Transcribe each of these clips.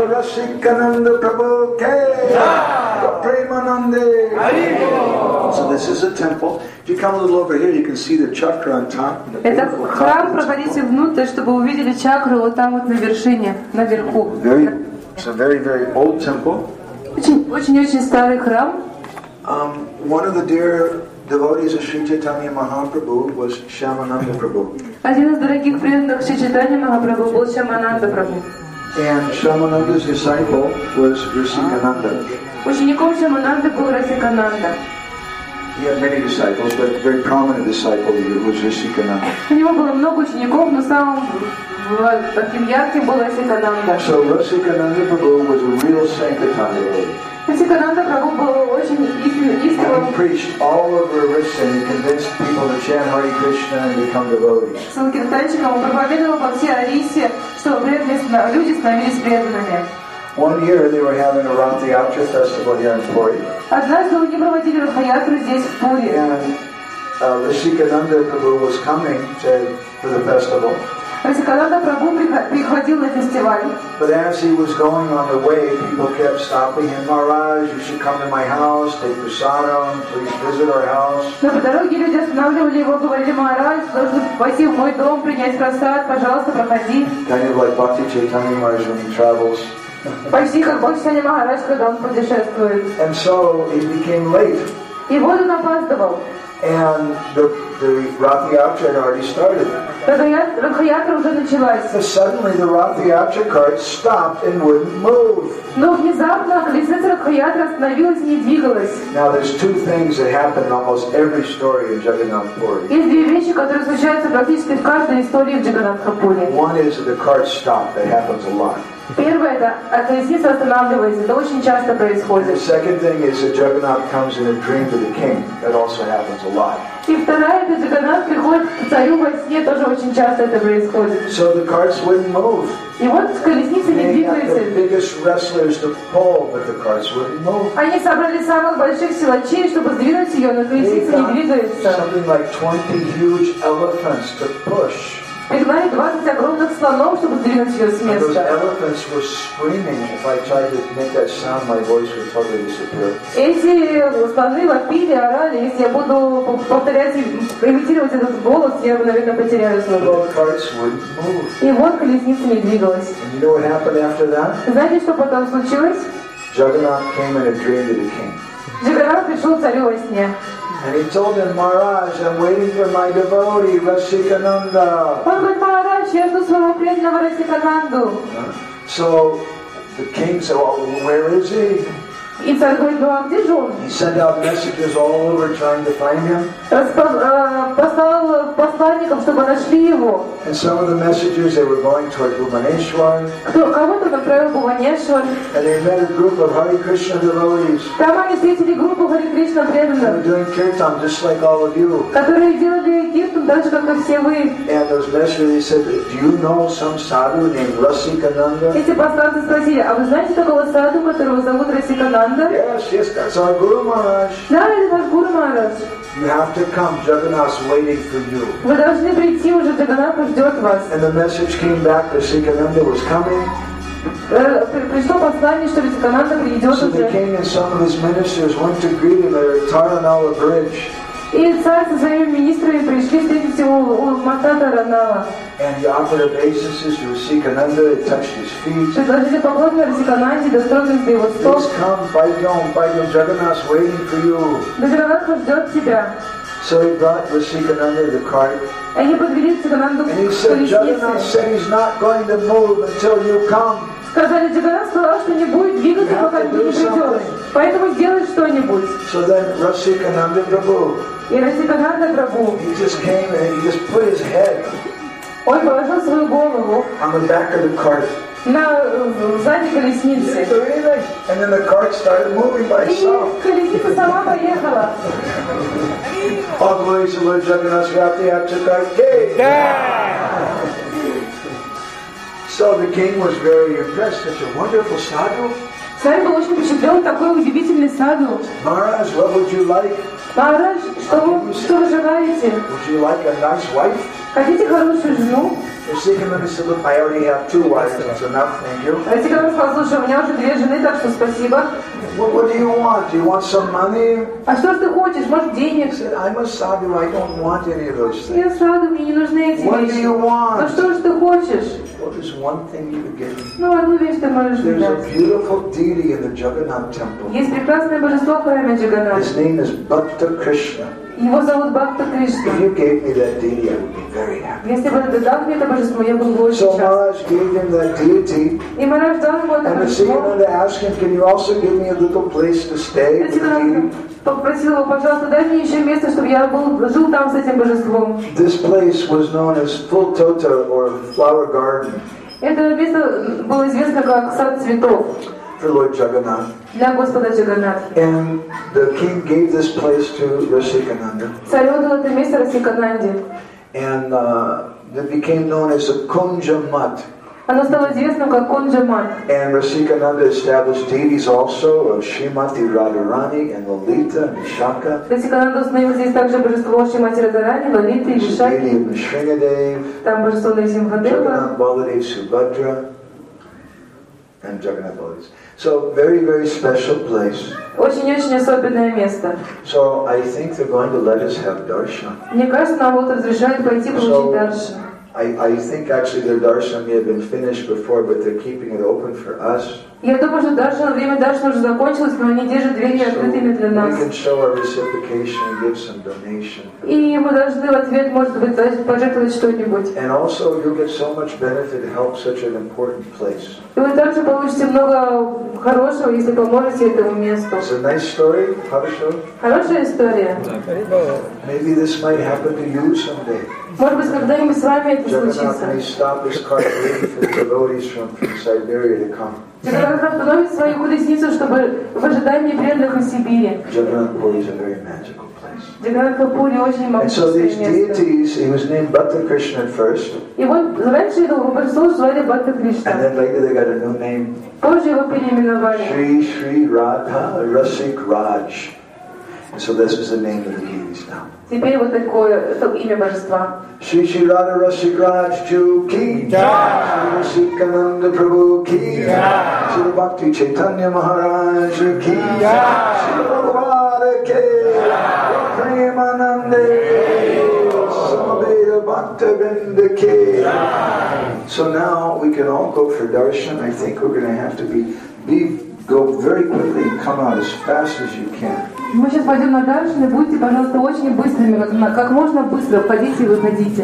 Bolo Rasikananda Prabhu Ke Premanande. So this is a temple. If you come a little over here, you can see the chakra on top. Это храм, проходите внутрь, чтобы увидели чакру вот там вот на вершине, наверху. It's a very, very old temple. Очень старый храм. One of the dear devotees of Sri Chaitanya Mahaprabhu was Shyamananda Prabhu. Один из дорогих преданных Шри Чайтанья Махапрабху был Шьямананда Прабху. And Shyamananda's disciple was Rasikananda. Учеником Шьямананды был Расикананда. He had many disciples, but a very prominent disciple was Rasikananda. У него было много учеников, но самым таким ярким был Расикананда. So Rasikananda Prabhu was a real Sankirtan devotee. Расикананда Прабху был очень истинным. He preached all over Orissa and he convinced people to chant Hare Krishna and become devotees. Санкиртанчиком он проповедовал по всей Орисе, что люди становились преданными. One year they were having a Rath Yatra festival here in Puri. Однажды они проводили Радха-ятру здесь, в Пури. And Rasikananda Prabhu was coming for the festival. Расикананда Прабху приходил на фестиваль. But as he was going on the way, people kept stopping him. Maharaj, you should come to my house, take prasadam, please visit our house. Но по дороге люди останавливали его, говорили: Махарадж, должен пойти в мой дом, принять просад, пожалуйста, проходи. Kind of like Bhakti Chaitanya Maharaj when he travels. Почти как Бхакти Чайтанья Махарадж, когда он путешествует. And so he became late. И вот он опаздывал. And the Rath Yatra had already started. Радха-ятра уже началась. But suddenly the Rath Yatra cart stopped and wouldn't move. Но внезапно колесница Радха-ятры остановилась и не двигалась. Now there's two things that happen in almost every story in Jagannath Puri. Есть две вещи, которые случаются практически в каждой истории в Джаганнатха-пури. One is that the cart stopped. That happens a lot. Первое — это колесница останавливается. Это очень часто The происходит. second thing is that Jagannath comes in a dream to the king. That also happens a lot. И вторая — это Джаганнат приходит к царю во сне. Тоже очень часто это происходит. So the carts wouldn't move. И вот колесница не They got the двигается. biggest wrestlers to pull, but the carts wouldn't move. Они собрали самых больших силачей, чтобы сдвинуть ее, но They колесница не got двигается. something like 20 huge elephants to push. Пригнали 20 огромных слонов, чтобы сдвинуть ее с And those места. elephants were screaming. If I tried to make that sound, my voice would totally disappear. Эти слоны вопили, орали. Если я буду повторять, имитировать этот голос, я, наверное, потеряю свой голос. The carts wouldn't move. И вот колесница не двигалась. And you know what happened after that? Знаете, что потом случилось? Jagannath came in a dream to the king. Джаганнат пришел к царю во сне. And he told him, Maharaj, I'm waiting for my devotee, Rasikananda. Он говорит: Махарадж, я жду своего преданного Расикананду. So the king said, well, where is he? И царь говорит: ну а где же он? He sent out messages all over trying to find him. Послал посланников, чтобы нашли его. And some of the messages, they were going toward Bhubaneswar. Кого-то направил в Бхуванешвар. And they met a group of Hare Krishna devotees. Там они встретили группу Харе Кришна They were преданных, doing kirtan just like all of you. которые делали киртан так же, как и все вы. And those messages, they said, do you know some sadhu named Rasikananda? Эти посланцы спросили: а вы знаете такого саду, которого зовут Расикананда? Yes, that's our Guru Maharaj. Да, это наш Гуру Махарадж. You have to come. Jagannath's waiting for you. Вы должны прийти, уже Джаганнат ждет вас. And the message came back that Rasikananda was coming. Пришло послание, что Расикананда придет So the уже. king and some of his ministers went to greet him at Taranala bridge. И царь со своими министрами пришли встретить его у моста Таранала. And he offered obeisances to Rasikananda. He touched his feet. Предложили поклон Расикананде, достроились до его стоп. Please come, Baidyam, Jagannath's waiting for you. Джаганнат ждет тебя. So he brought Rasikananda the cart. Они подвели Джаганнанду And he к said, Jagannath колеснице. said he's not going to move until you come. Сказали: Джаганнат сказал, что не будет двигаться, пока ты не придешь. Поэтому сделай что-нибудь. So then Rasikananda Prabhu, И Расикананда Прабху, he just came and he just put his head он положил свою голову on the back of the cart. на сзади He didn't колесницы. do anything. And then the cart started moving by И itself. колесница сама поехала. All glories to Lord Jagannath Rath Yatra cart. So the king was very impressed. Such a wonderful sadhu. Царь был очень впечатлен, такой удивительный саду. Maharaj, what would you like? Махарадж, что вы желаете? Would you like a nice wife? Хотите хорошую жену? Rasikananda said, look, I already have 2 wives. That's enough, thank you. Расикананда сказал, слушай, у меня уже 2 жены, так что спасибо. What do you want? Do you want some money? А что ж ты хочешь? Может, денег? He said, I'm a sadhu, I don't want any of those things. Я саду, мне не нужны эти What do вещи. you want? Ну что ж ты хочешь? Well, there's one thing you could give me. Ну, одну вещь ты можешь мне There's a дать. beautiful deity in the Jagannath temple. Есть прекрасное божество в храме Джаганнатха. His name is Bhakta Krishna. Его зовут Бхакта Кришна. If you gave me that deity, I would be very happy. Если бы ты дал мне это божество, я был бы очень So счастлив. Maharaj gave him that deity, И Марадж дал ему это and божество. Rasikananda asked him, can you also give me a little place to stay with the Расикананда deity? попросил его, пожалуйста, дай мне еще место, чтобы я жил там с этим божеством. This place was known as Full Tota, or Flower Garden, Это место было известно как сад цветов for Lord Jagannath. для Господа Джаганнатхи. And the king gave this place to Rasikananda. Царь отдал это место Расикананде. And it became known as the Kunja Mat. Оно стало известным как Конджа-мат. And Rasikananda established deities also of Srimati Radharani and Lalita and Vishaka. Расикананда установил здесь также божество Шримати Радхарани, Лалиты и There's the deity Вишаки. of Nrsingadev, Там божество Нарисимхадева. Jagannath Baladev Subhadra, and Jagannath Baladev. So very, very special place. Очень-очень особенное место. So I think they're going to let us have darshan. Мне кажется, нам вот разрешают пойти получить даршан. I think actually their darshan may have been finished before, but they're keeping it open for us. Я думаю, что даршан, время даршана уже закончилось, но они держат двери открытыми для We нас. can show our reciprocation and give some donation. И мы должны в ответ, может быть, пожертвовать что-нибудь. And also you'll get so much benefit to help such an important place. И вы также получите много хорошего, если поможете этому месту. It's a nice story, Harsha. Хорошая история. Maybe this might happen to you someday. Может быть, когда-нибудь с вами это Jagannath may случится. stop his cart waiting for the devotees from Siberia to come. Джаганнатх остановит свою колесницу, чтобы в ожидании преданных из Сибири. Jagannath Puri is a very magical place. Джаганнатхапури очень And so these могущественное место. deities, he was named Bhakta Krishna at first, И вот раньше этого божества звали Бхакта and Кришна. then later they got a new name, Позже его переименовали. Sri Radha Rasik Raj. And so this is the name of the deities now. Теперь вот такое это имя божества. Shri Radha Rasik Raj Ju Ki Jai, Rasikananda Prabhu Ki Jai, Shri Bhakti Chaitanya Maharaj Ki Jai, Shri Prabhupada Ki Jai, Premanande Samaveda Bhakta Vrinda Ki Jai. So now we can all go for darshan. I think we're going to have to go very quickly and come out as fast as you can. Мы сейчас пойдем на даршан, и будьте, пожалуйста, очень быстрыми, как можно быстро входите и выходите.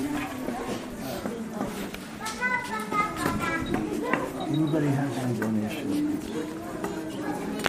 Anybody has any donation?